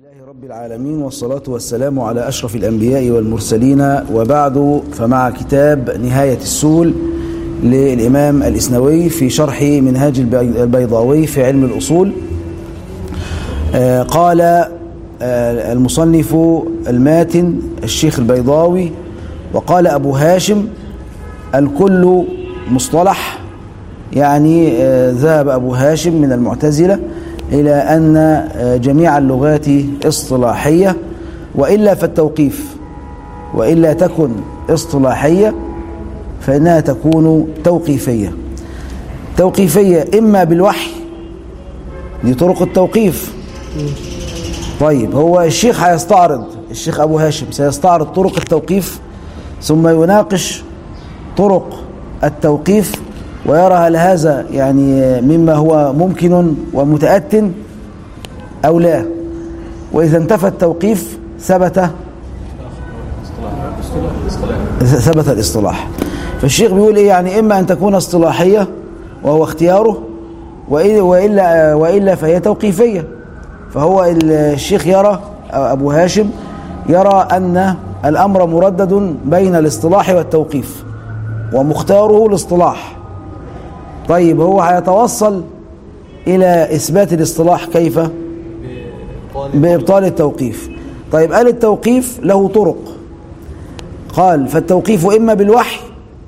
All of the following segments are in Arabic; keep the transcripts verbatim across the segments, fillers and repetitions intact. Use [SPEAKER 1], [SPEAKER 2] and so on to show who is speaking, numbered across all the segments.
[SPEAKER 1] لله رب العالمين، والصلاة والسلام على أشرف الأنبياء والمرسلين، وبعد، فمع كتاب نهاية السول للإمام الإسنوي في شرح منهاج البيضاوي في علم الأصول. قال المصنف الماتن الشيخ البيضاوي: وقال أبو هاشم الكل مصطلح، يعني ذهب أبو هاشم من المعتزلة إلى أن جميع اللغات اصطلاحية، وإلا فالتوقيف، وإلا تكن اصطلاحية فإنها تكون توقيفية. توقيفية إما بالوحي، دي طرق التوقيف. طيب، هو الشيخ هيستعرض، الشيخ أبو هاشم سيستعرض طرق التوقيف، ثم يناقش طرق التوقيف ويرى هل هذا يعني مما هو ممكن ومتأتٍ أو لا. وإذا انتفى التوقيف ثبت ثبت الاصطلاح. فالشيخ بيقول إيه؟ يعني إما أن تكون اصطلاحية وهو اختياره، وإلا, وإلا فهي توقيفية. فهو الشيخ يرى، أبو هاشم يرى أن الأمر مردد بين الاصطلاح والتوقيف، ومختاره الاصطلاح. طيب، هو هيتوصل إلى إثبات الاصطلاح كيف؟ بإبطال التوقيف. طيب، قال التوقيف له طرق. قال: فالتوقيف إما بالوحي،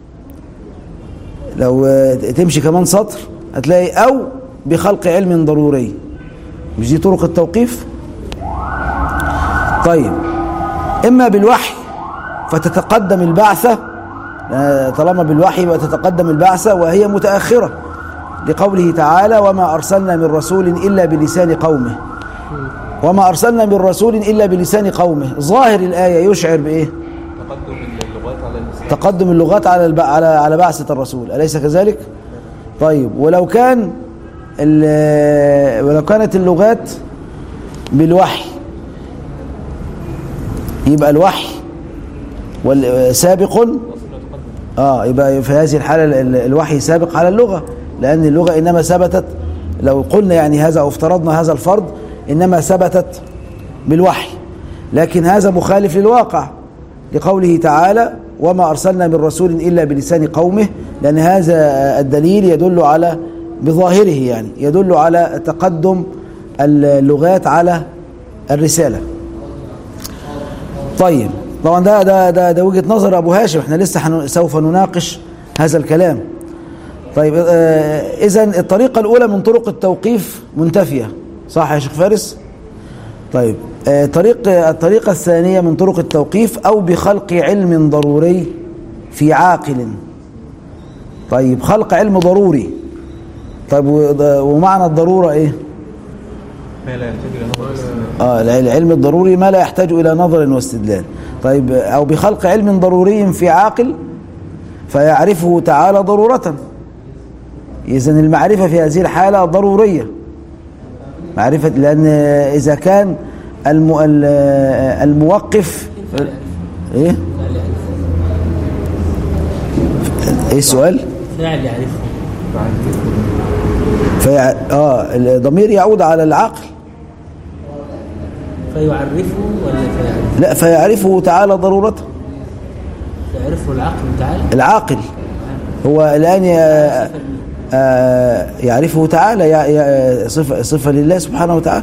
[SPEAKER 1] لو تمشي كمان سطر هتلاقي، أو بخلق علم ضروري. مش دي طرق التوقيف؟ طيب، إما بالوحي فتتقدم البعثة، طالما بالوحي وتتقدم البعثة وهي متأخرة، لقوله تعالى: وما أرسلنا من رسول إلا بلسان قومه. وما أرسلنا من رسول إلا بلسان قومه، ظاهر الآية يشعر بإيه؟ تقدم اللغات على الب... على على بعثة الرسول، أليس كذلك؟ طيب، ولو كان ال... ولو كانت اللغات بالوحي، يبقى الوحي والسابق، اه يبقى في هذه الحالة الوحي سابق على اللغة، لأن اللغة إنما ثبتت، لو قلنا يعني هذا أو افترضنا هذا الفرض، إنما ثبتت بالوحي. لكن هذا مخالف للواقع، لقوله تعالى: وما أرسلنا من رسول إلا بلسان قومه، لأن هذا الدليل يدل على، بظاهره يعني يدل على تقدم اللغات على الرسالة. طيب، طبعا ده ده ده, ده وجهة نظر أبو هاشم، احنا لسه سوف نناقش هذا الكلام. طيب، آه إذن الطريقة الأولى من طرق التوقيف منتفية، صح يا شيخ فارس؟ طيب، آه طريق الطريقة الثانية من طرق التوقيف: أو بخلق علم ضروري في عاقل. طيب، خلق علم ضروري. طيب، ومعنى الضرورة إيه؟
[SPEAKER 2] ما لا يحتاج إلى نظر واستدلال.
[SPEAKER 1] آه العلم الضروري ما لا يحتاج إلى نظر واستدلال. طيب، أو بخلق علم ضروري في عاقل فيعرفه تعالى ضرورة. إذن المعرفة في هذه الحالة ضرورية، معرفة، لأن إذا كان المو الموقف إيه؟ إيه السؤال؟
[SPEAKER 3] فاعل يعرفه.
[SPEAKER 1] فيع... آه الضمير يعود على العقل.
[SPEAKER 3] فيعرفه ولا فيعرفه؟
[SPEAKER 1] لا، فيعرفه تعالى ضرورة.
[SPEAKER 3] يعرفه العقل تعالى.
[SPEAKER 1] العاقل هو الآن يعرفه تعالى، صفة صفة لله سبحانه وتعالى.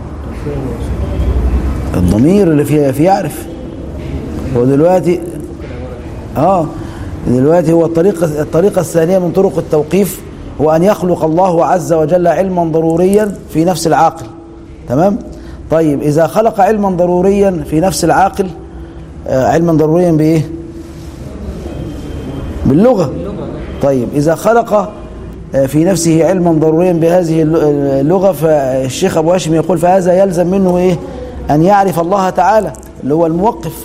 [SPEAKER 1] الضمير اللي فيه في يعرف. هو دلوقتي اه دلوقتي هو الطريقة الطريقة الثانية من طرق التوقيف هو أن يخلق الله عز وجل علما ضروريا في نفس العاقل. تمام؟ طيب، إذا خلق علما ضروريا في نفس العاقل، آه علما ضروريا بإيه؟ باللغة. طيب، إذا خلق في نفسه علما ضروريا بهذه اللغة، فالشيخ أبو هاشم يقول فهذا يلزم منه إيه؟ أن يعرف الله تعالى اللي هو الموقف.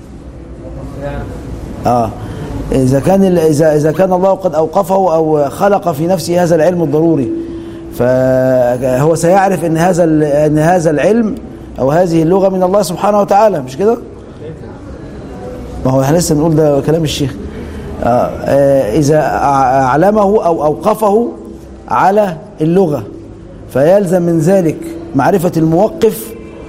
[SPEAKER 1] آه إذا كان إذا إذا كان الله قد أوقفه أو خلق في نفسه هذا العلم الضروري، فهو سيعرف أن هذا أن هذا العلم أو هذه اللغة من الله سبحانه وتعالى، مش كده؟ ما هو احنا لسه بنقول ده كلام الشيخ. آه إذا أعلمه أو أوقفه على اللغة، فيلزم من ذلك معرفة الموقف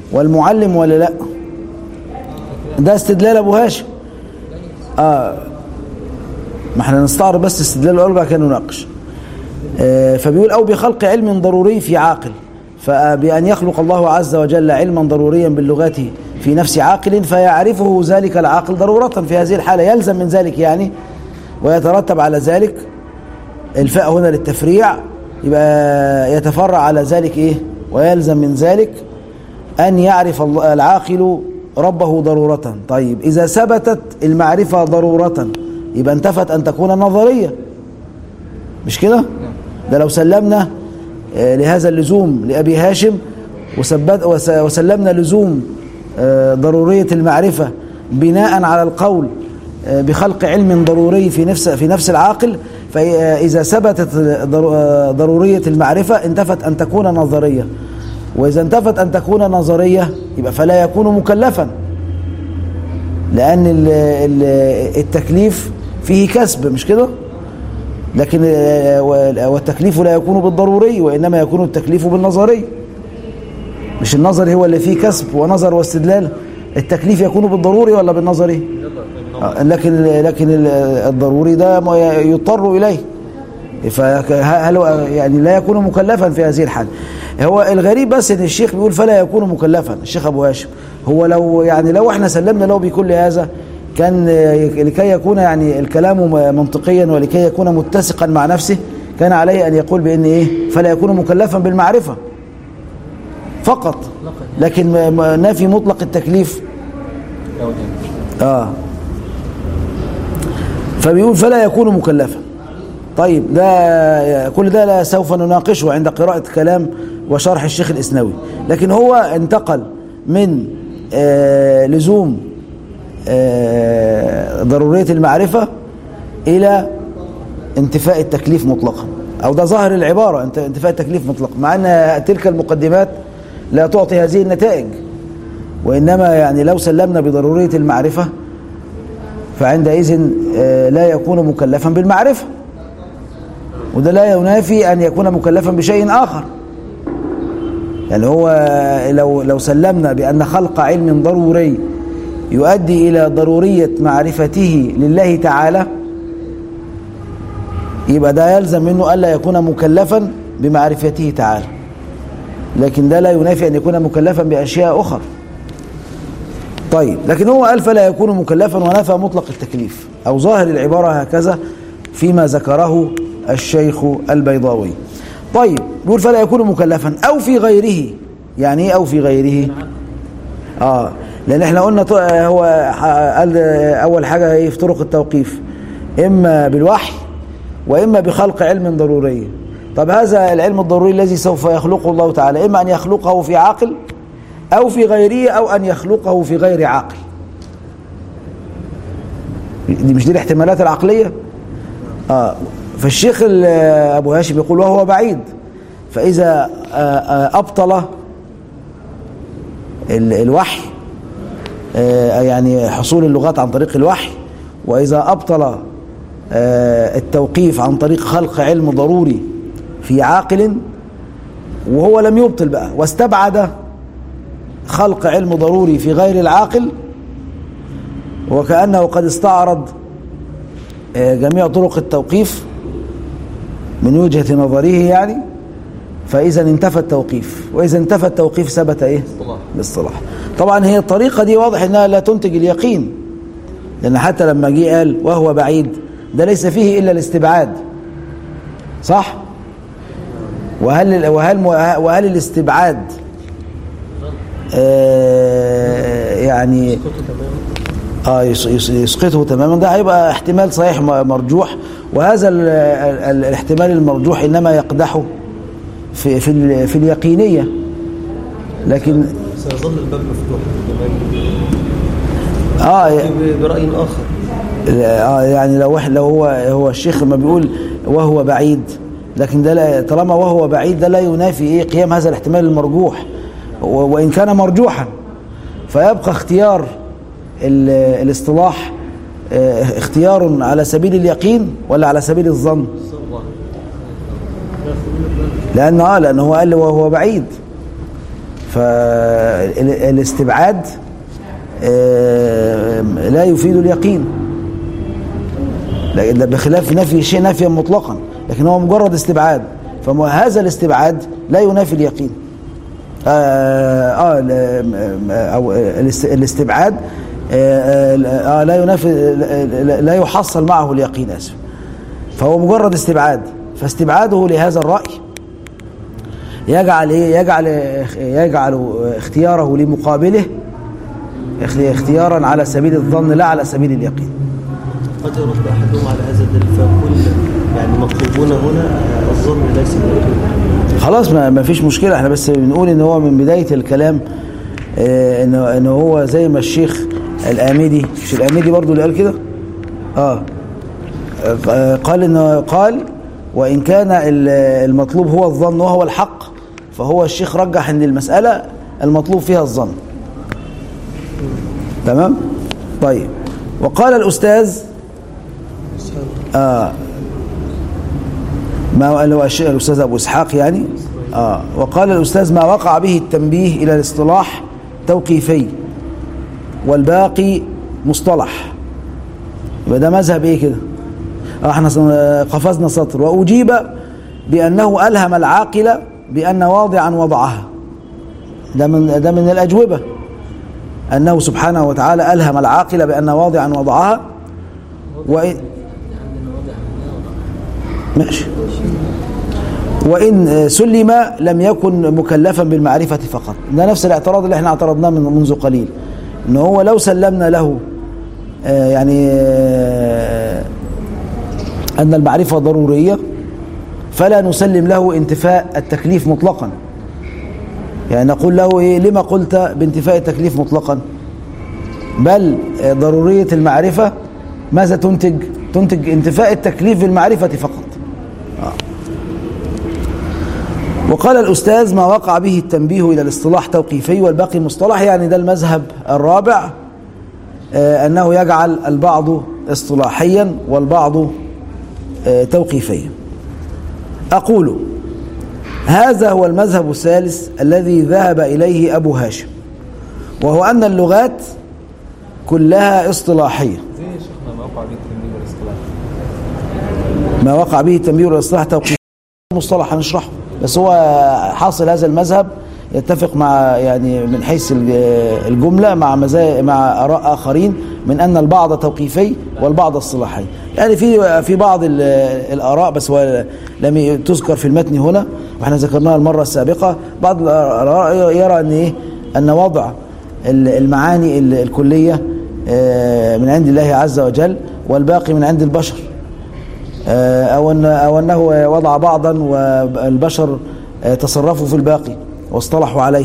[SPEAKER 1] والمعلم ولا لا؟ ده استدلال ابو هاشم. اه ما احنا نستعرض بس استدلال الاول بعد كده نناقش. آه فبيقول او بخلق علم ضروري في عاقل، فبأن يخلق الله عز وجل علما ضروريا باللغات في نفس عاقل فيعرفه ذلك العاقل ضرورة، في هذه الحالة يلزم من ذلك يعني ويترتب على ذلك الفاء هنا للتفريع، يبقى يتفرع على ذلك ايه؟ ويلزم من ذلك أن يعرف العاقل ربه ضرورة. طيب إذا ثبتت المعرفة ضرورة يبقى انتفت أن تكون نظرية، مش كده؟ ده لو سلمنا لهذا اللزوم لأبي هاشم وسلمنا لزوم ضرورية المعرفة بناء على القول بخلق علم ضروري في نفس في نفس العاقل، فإذا ثبتت ضرورية المعرفة انتفت أن تكون نظرية، وإذا انتفت أن تكون نظرية يبقى فلا يكون مكلفا، لأن التكليف فيه كسب، مش كده؟ لكن والتكليف لا يكون بالضروري، وإنما يكون التكليف بالنظري. مش النظري هو اللي فيه كسب ونظر واستدلال، التكليف يكون بالضروري ولا بالنظري؟ لكن لكن الضروري ده يضطر إليه، فهل يعني لا يكون مكلفا في هذه الحالة. هو الغريب بس ان الشيخ بيقول فلا يكون مكلفا، الشيخ ابو هاشم. هو لو يعني لو احنا سلمنا له بكل هذا كان لكي يكون يعني الكلام منطقيا ولكي يكون متسقا مع نفسه كان عليه ان يقول بان ايه؟ فلا يكون مكلفا بالمعرفة فقط، لكن نافي مطلق التكليف. اه فبيقول فلا يكون مكلفا. طيب ده كل ده لا سوف نناقشه عند قراءة كلام وشرح الشيخ الإسنوي، لكن هو انتقل من آه لزوم آه ضرورية المعرفة إلى انتفاء التكليف مطلقا، أو ده ظاهر العبارة، انتفاء التكليف مطلقا، مع أن تلك المقدمات لا تعطي هذه النتائج، وإنما يعني لو سلمنا بضرورية المعرفة فعندئذ آه لا يكون مكلفا بالمعرفة، وده لا ينافي أن يكون مكلفا بشيء آخر. يعني هو لو لو سلمنا بأن خلق علم ضروري يؤدي إلى ضرورية معرفته لله تعالى يبقى ده يلزم منه ألا يكون مكلفا بمعرفته تعالى، لكن ده لا ينافي أن يكون مكلفا بأشياء أخرى. طيب لكن هو قال فلا يكون مكلفا ونفى مطلق التكليف، أو ظاهر العبارة هكذا فيما ذكره الشيخ البيضاوي. طيب بيقول فلا يكون مكلفا أو في غيره. يعني ايه أو في غيره؟ آه لأن احنا قلنا هو قال أول حاجة ايه في طرق التوقيف، إما بالوحي وإما بخلق علم ضروري. طب هذا العلم الضروري الذي سوف يخلقه الله تعالى إما أن يخلقه في عاقل أو في غيره أو أن يخلقه في غير عاقل. دي مش دي الاحتمالات العقلية؟ آه فالشيخ أبو هاشم يقول وهو بعيد، فإذا أبطل الوحي يعني حصول اللغات عن طريق الوحي، وإذا أبطل التوقيف عن طريق خلق علم ضروري في عاقل، وهو لم يبطل بقى واستبعد خلق علم ضروري في غير العاقل، وكأنه قد استعرض جميع طرق التوقيف من وجهة نظره يعني، فإذا انتفى التوقيف، وإذا انتفى التوقيف ثبت إيه؟ الاصطلاح. طبعا هي الطريقة دي واضح أنها لا تنتج اليقين، لأن حتى لما جه قال وهو بعيد ده ليس فيه إلا الاستبعاد، صح؟ وهل وهل وهل الاستبعاد آه يعني اه يسقطه تماما؟ ده هيبقى احتمال صحيح مرجوح، وهذا ال ال الاحتمال المرجوح انما يقدحه في في, في اليقينيه، لكن
[SPEAKER 2] سيظل الباب مفتوح
[SPEAKER 1] اه
[SPEAKER 2] برأي آخر.
[SPEAKER 1] اه يعني لو لو هو هو الشيخ ما بيقول وهو بعيد، لكن ده طالما وهو بعيد ده لا ينافي ايه قيام هذا الاحتمال المرجوح، وان كان مرجوحا فيبقى اختيار الاصطلاح اختيار على سبيل اليقين ولا على سبيل الظن؟ لأنه آه لأنه هو قال وهو بعيد، فالاستبعاد لا يفيد اليقين، بخلاف نفي شيء نفيا مطلقا، لكن هو مجرد استبعاد، فهذا الاستبعاد لا ينافي اليقين. آه, آه أو الاستبعاد آه لا ينافي، لا يحصل معه اليقين، آسف. فهو مجرد استبعاد، فاستبعاده لهذا الرأي يجعل ايه يجعل يجعل اختياره لمقابله اختيارا على سبيل الظن لا على سبيل اليقين.
[SPEAKER 2] قد يرد احدهم على هذا الدليل فيقول يعني مطلوبون هنا الظن ليس اليقين.
[SPEAKER 1] خلاص ما فيش مشكله، احنا بس بنقول ان هو من بدايه الكلام اه انه ان هو زي ما الشيخ الآمدي، مش الآمدي برضو اللي قال كده اه قال انه قال وان كان المطلوب هو الظن وهو الحق، فهو الشيخ رجح ان المساله المطلوب فيها الظن. تمام. طيب، وقال الأستاذ آه ما اللي هو الأستاذ أبو إسحاق يعني آه وقال الأستاذ ما وقع به التنبيه إلى الاصطلاح توقيفي والباقي مصطلح. يبقى ده مذهب إيه كده؟ آه احنا قفزنا سطر. وأجيب بأنه ألهم العاقل بأن واضعا وضعها. ده من ده من الأجوبة، أنه سبحانه وتعالى ألهم العاقل بأن واضعا وضعها. وإن ماشي وإن سلم لم يكن مكلفا بالمعرفة فقط. ده نفس الاعتراض اللي احنا اعترضناه من منذ قليل، إن هو لو سلمنا له آه يعني آه أن المعرفة ضرورية فلا نسلم له انتفاء التكليف مطلقا. يعني نقول له إيه لما قلت بانتفاء التكليف مطلقا؟ بل ضرورية المعرفة ماذا تنتج؟ تنتج انتفاء التكليف بالمعرفة فقط. آه. وقال الأستاذ ما وقع به التنبيه إلى الاصطلاح توقيفي والباقي مصطلح. يعني ده المذهب الرابع، آه أنه يجعل البعض اصطلاحيا والبعض آه توقيفيا. أقول هذا هو المذهب الثالث الذي ذهب إليه أبو هاشم، وهو أن اللغات كلها اصطلاحية.
[SPEAKER 4] زي شيخنا ما وقع به التنبيه والاصطلاح،
[SPEAKER 1] ما وقع به التنبيه والاصطلاح توقيفي مصطلح هنشرحه، بس هو حاصل هذا المذهب يتفق مع يعني من حيث الجملة مع مزايا مع آراء آخرين من أن البعض توقيفي والبعض اصطلاحي. يعني في في بعض الآراء بس هو لم تذكر في المتن هنا واحنا ذكرناها المرة السابقة. بعض الآراء يرى أن إيه أن وضع المعاني الكلية من عند الله عز وجل والباقي من عند البشر، أو أن أو أنه وضع بعضا والبشر تصرفوا في الباقي واصطلحوا عليه.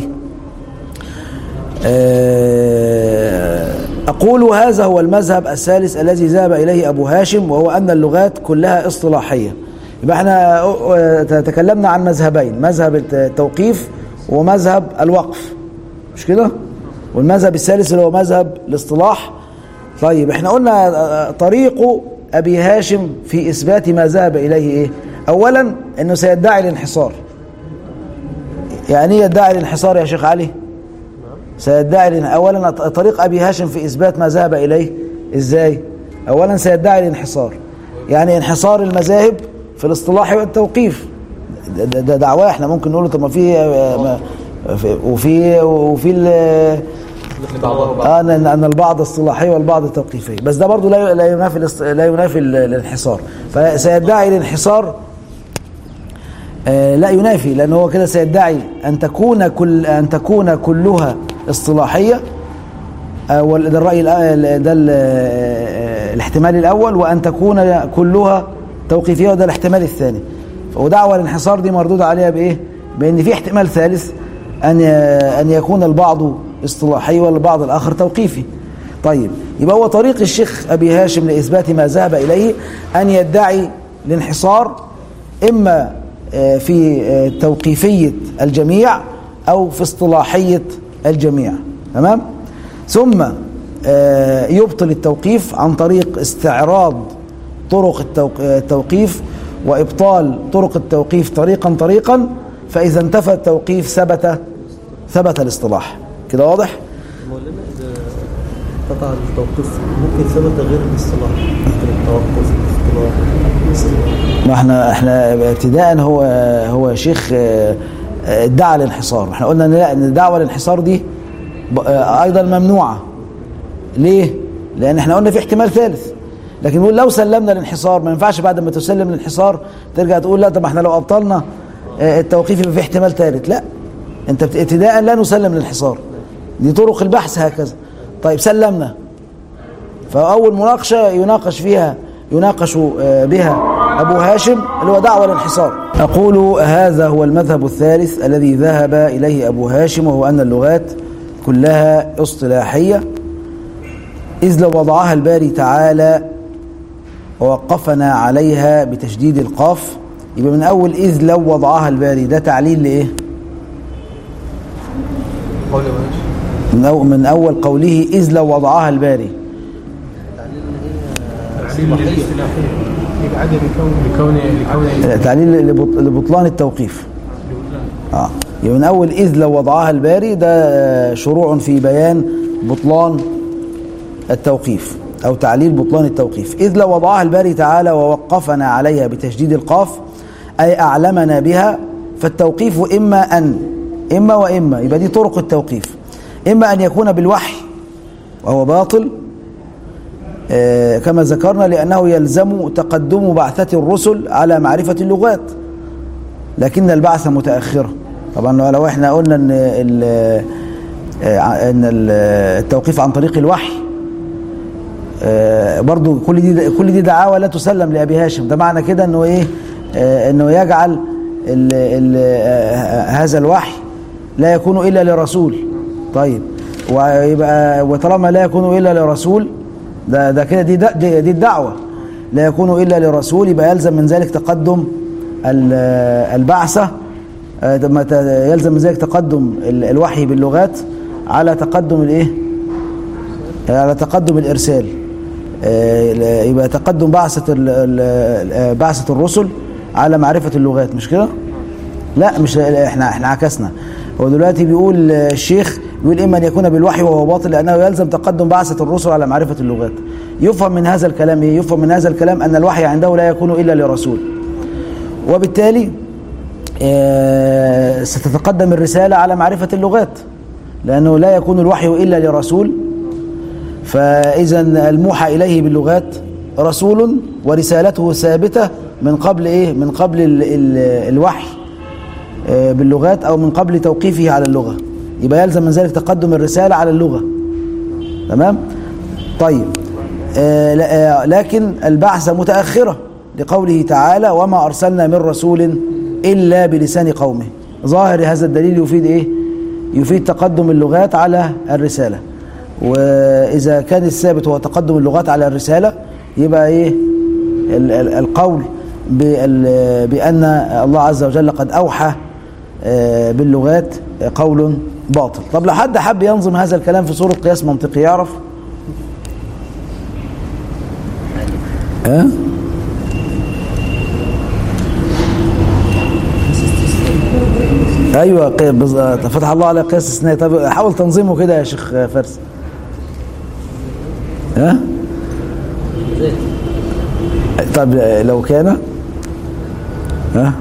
[SPEAKER 1] أقول هذا هو المذهب الثالث الذي ذهب إليه أبو هاشم، وهو أن اللغات كلها اصطلاحية. يبقى احنا تكلمنا عن مذهبين، مذهب التوقيف ومذهب الوقف، مش كده؟ والمذهب الثالث اللي هو مذهب الاصطلاح. طيب احنا قلنا طريق أبي هاشم في إثبات ما ذهب إليه إيه؟ أولا أنه سيدعي الانحصار. يعني يدعي الانحصار يا شيخ علي؟ سيدعي أولا طريق أبي هاشم في إثبات ما ذهب إليه إزاي؟ أولا سيدعي الانحصار، يعني انحصار المذاهب في الاصطلاح والتوقيف. ده دعواه احنا ممكن نقوله طب ما في وفي وفي اه ان البعض اصطلاحي والبعض توقيفي، بس ده برضو لا لا ينافي لا ينافي الانحصار. فسيدعي الانحصار آه لا ينافي، لأنه هو كده سيدعي أن تكون كل أن تكون كلها اصطلاحية. آه ده الرأي ده الاحتمال الأول، وأن تكون كلها توقيفية وده الاحتمال الثاني. ودعوى الانحصار دي مردودة عليها بإيه؟ بأن في احتمال ثالث أن أن يكون البعض اصطلاحي والبعض الآخر توقيفي. طيب يبقى هو طريق الشيخ أبي هاشم لإثبات ما ذهب إليه أن يدعي الانحصار إما في توقيفية الجميع أو في اصطلاحية الجميع. تمام؟ ثم يبطل التوقيف عن طريق استعراض طرق التوقيف وإبطال طرق التوقيف طريقا طريقا، فإذا انتفى التوقيف ثبت ثبت الاصطلاح. كده واضح؟
[SPEAKER 2] مولانا إذا قطع التوقيف ممكن ثبت غير الاصطلاح، ممكن التوقف الاصطلاح.
[SPEAKER 1] ما احنا احنا ابتداء هو هو شيخ ادعى الانحصار. احنا قلنا ان لا، ان الدعوه الانحصار دي ايضا ممنوعه. ليه؟ لان احنا قلنا في احتمال ثالث، لكن نقول لو سلمنا الانحصار ما ينفعش بعد ما تسلم الانحصار ترجع تقول لا طب احنا لو ابطلنا التوقيف يبقى في احتمال ثالث. لا، انت ابتداء لا نسلم الانحصار، دي طرق البحث هكذا. طيب سلمنا، فاول مناقشه يناقش فيها يناقش بها ابو هاشم اللي هو دعوى الانحصار. اقول هذا هو المذهب الثالث الذي ذهب اليه ابو هاشم، وهو ان اللغات كلها اصطلاحيه، إذ لو وضعها الباري تعالى ووقفنا عليها بتشديد القاف، يبقى من أول إذ لو وضعها الباري ده تعليل لإيه؟ من أول, من أول قوله إذ لو وضعها الباري، تعليل لبطلان التوقيف. آه. يبقى من أول إذ لو وضعها الباري ده شروع في بيان بطلان التوقيف أو تعليل بطلان التوقيف. إذ لو وضعها الباري تعالى ووقفنا عليها بتشديد القاف أي أعلمنا بها، فالتوقيف إما أن إما وإما، يبقى دي طرق التوقيف. إما أن يكون بالوحي وهو باطل آه كما ذكرنا، لأنه يلزم تقدم بعثة الرسل على معرفة اللغات، لكن البعثة متأخرة. طبعا لو احنا قلنا ان ان التوقيف عن طريق الوحي برضو كل دي كل دي دعاوى لا تسلم لأبي هاشم. ده معنى كده انه ايه؟ انه يجعل ال ال هذا الوحي لا يكون الا لرسول. طيب ويبقى وطالما لا يكون الا لرسول، ده ده كده دي, دي دي الدعوه لا يكون الا لرسول، يبقى يلزم من ذلك تقدم البعثه، يلزم من ذلك تقدم الوحي باللغات على تقدم الايه؟ على تقدم الارسال. يبقى تقدم بعثة بعثة الرسل على معرفة اللغات، مش كده؟ لا، مش احنا احنا عكسنا. هو دلوقتي بيقول الشيخ بيقول اما ان يكون بالوحي وهو باطل لانه يلزم تقدم بعثة الرسل على معرفة اللغات. يفهم من هذا الكلام ايه؟ يفهم من هذا الكلام ان الوحي عنده لا يكون الا لرسول، وبالتالي ستتقدم الرسالة على معرفة اللغات، لأنه لا يكون الوحي إلا لرسول. فإذا الموحى إليه باللغات رسول، ورسالته ثابتة من قبل إيه؟ من قبل ال ال الوحي باللغات، أو من قبل توقيفه على اللغة. يبقى يلزم من ذلك تقدم الرسالة على اللغة. تمام؟ طيب آه لكن البعثة متأخرة لقوله تعالى وما أرسلنا من رسول إلا بلسان قومه. ظاهر هذا الدليل يفيد إيه؟ يفيد تقدم اللغات على الرسالة. وإذا كان الثابت هو تقدم اللغات على الرسالة، يبقى إيه القول بأن الله عز وجل قد أوحى باللغات قول باطل. طب لو حد حب ينظم هذا الكلام في صورة قياس منطقي يعرف؟ ها؟ ايوه فتح الله على قياس استثنائي. طب حاول تنظيمه كده يا شيخ فارس. ها؟ طب لو كان ها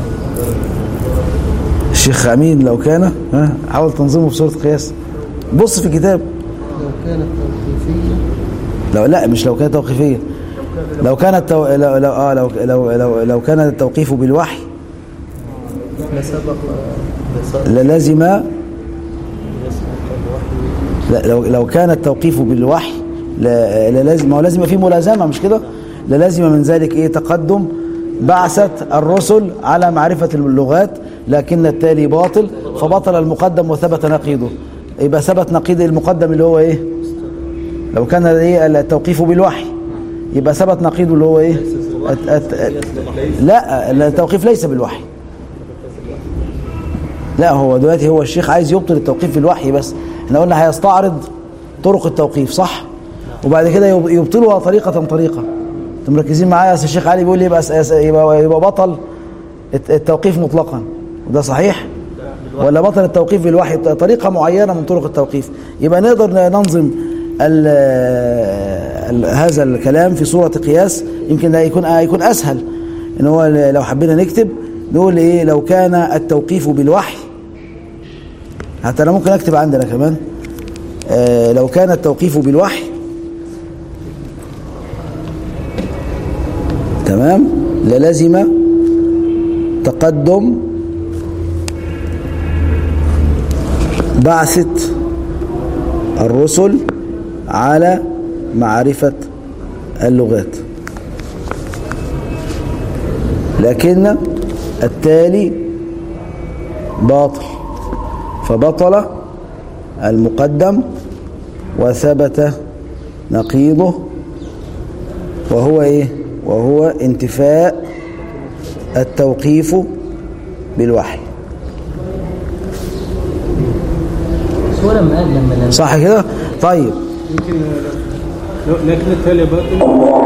[SPEAKER 1] الشيخ امين لو كان ها حاول تنظيمه بصوره قياس. بص في الكتاب.
[SPEAKER 3] لو كانت توقيفيه،
[SPEAKER 1] لو لا مش لو كانت توقيفيه، لو كانت تو... لو لو اه لو لو لو, لو كان التوقيف بالوحي للازم لا لو لو كان التوقيف بالوحي لازم، ما هو لازم في ملازمه مش كده؟ لازم من ذلك ايه؟ تقدم بعثة الرسل على معرفة اللغات، لكن التالي باطل، فبطل المقدم وثبت نقيضه. يبقى ثبت نقيض المقدم اللي هو ايه؟ لو كان ايه التوقيف بالوحي يبقى ثبت نقيضه اللي هو ايه؟ أت أت أت لا التوقيف ليس بالوحي. لا هو دلوقتي هو الشيخ عايز يبطل التوقيف بالوحي، بس احنا قلنا هيستعرض طرق التوقيف صح، وبعد كده يبطلها طريقة طريقة. انتم مركزين معايا؟ يا الشيخ علي بيقول لي يبقى يبقى يبقى بطل التوقيف مطلقا، وده صحيح؟
[SPEAKER 2] بالوحي.
[SPEAKER 1] ولا بطل التوقيف بالوحي طريقة معينة من طرق التوقيف، يبقى نقدر ننظم ال ال هذا الكلام في صورة قياس. يمكن ده يكون يكون أسهل، إن هو لو حبينا نكتب نقول إيه لو كان التوقيف بالوحي. حتى أنا ممكن أكتب عندنا كمان آه لو كان التوقيف بالوحي تمام للزم تقدم بعثة الرسل على معرفة اللغات، لكن التالي باطل، فبطل المقدم وثبت نقيضه، وهو ايه وهو انتفاء التوقيف بالوحي.
[SPEAKER 5] بس هو لما قال لما لما
[SPEAKER 1] صح كده؟ طيب
[SPEAKER 6] يمكن لكن التالي باطل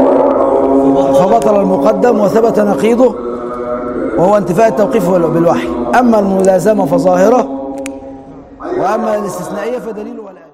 [SPEAKER 1] فبطل المقدم وثبت نقيضه وهو انتفاء التوقيف بالوحي. أما الملازمة فظاهرة، وأما الاستثنائية فدليل ولا